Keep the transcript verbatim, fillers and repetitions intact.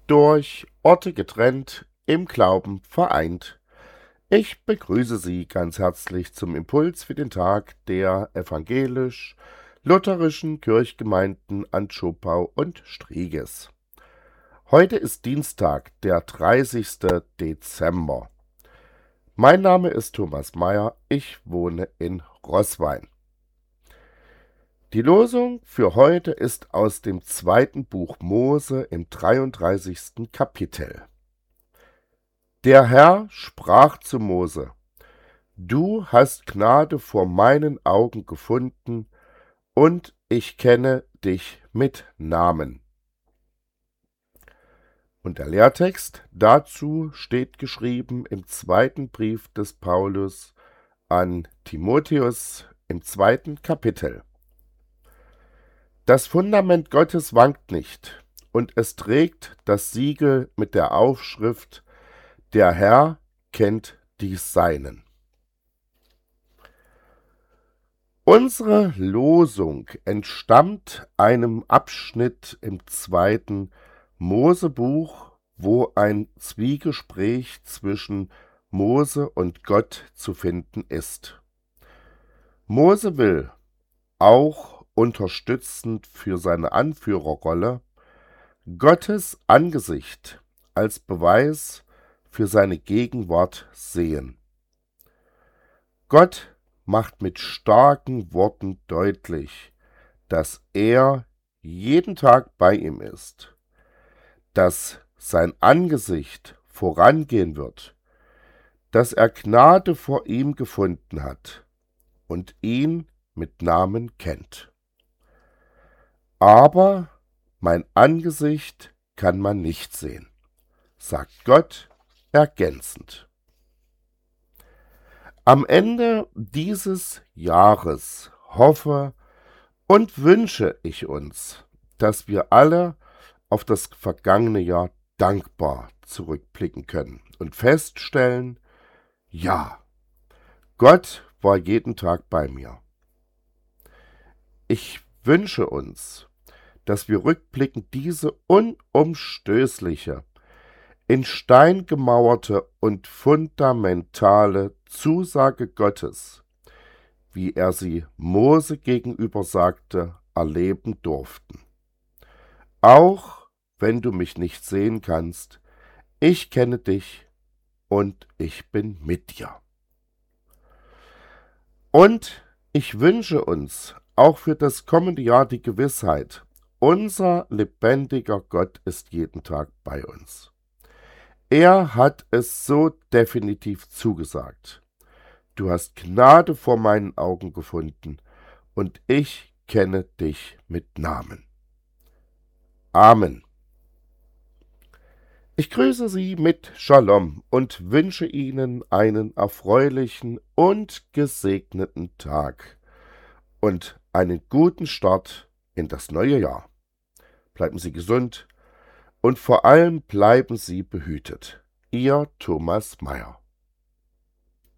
durch Orte getrennt, im Glauben vereint. Ich begrüße Sie ganz herzlich zum Impuls für den Tag der evangelisch-lutherischen Kirchgemeinden Antschopau und Striegis. Heute ist Dienstag, der dreißigste Dezember. Mein Name ist Thomas Mayer, ich wohne in Roßwein. Die Losung für heute ist aus dem zweiten Buch Mose im dreiunddreißigsten Kapitel. Der Herr sprach zu Mose: Du hast Gnade vor meinen Augen gefunden, und ich kenne dich mit Namen. Und der Lehrtext dazu steht geschrieben im zweiten Brief des Paulus an Timotheus im zweiten Kapitel. Das Fundament Gottes wankt nicht, und es trägt das Siegel mit der Aufschrift: Der Herr kennt die Seinen. Unsere Losung entstammt einem Abschnitt im zweiten Mosebuch, wo ein Zwiegespräch zwischen Mose und Gott zu finden ist. Mose will, auch unterstützend für seine Anführerrolle, Gottes Angesicht als Beweis für seine Gegenwart sehen. Gott macht mit starken Worten deutlich, dass er jeden Tag bei ihm ist, dass sein Angesicht vorangehen wird, dass er Gnade vor ihm gefunden hat und ihn mit Namen kennt. Aber mein Angesicht kann man nicht sehen, sagt Gott ergänzend. Am Ende dieses Jahres hoffe und wünsche ich uns, dass wir alle auf das vergangene Jahr dankbar zurückblicken können und feststellen: Ja, Gott war jeden Tag bei mir. Ich wünsche uns, dass wir rückblickend diese unumstößliche, in Stein gemauerte und fundamentale Zusage Gottes, wie er sie Mose gegenüber sagte, erleben durften. Auch wenn du mich nicht sehen kannst, ich kenne dich und ich bin mit dir. Und ich wünsche uns auch für das kommende Jahr die Gewissheit: Unser lebendiger Gott ist jeden Tag bei uns. Er hat es so definitiv zugesagt. Du hast Gnade vor meinen Augen gefunden, und ich kenne dich mit Namen. Amen. Ich grüße Sie mit Shalom und wünsche Ihnen einen erfreulichen und gesegneten Tag und einen guten Start in das neue Jahr. Bleiben Sie gesund und vor allem bleiben Sie behütet. Ihr Thomas Mayer.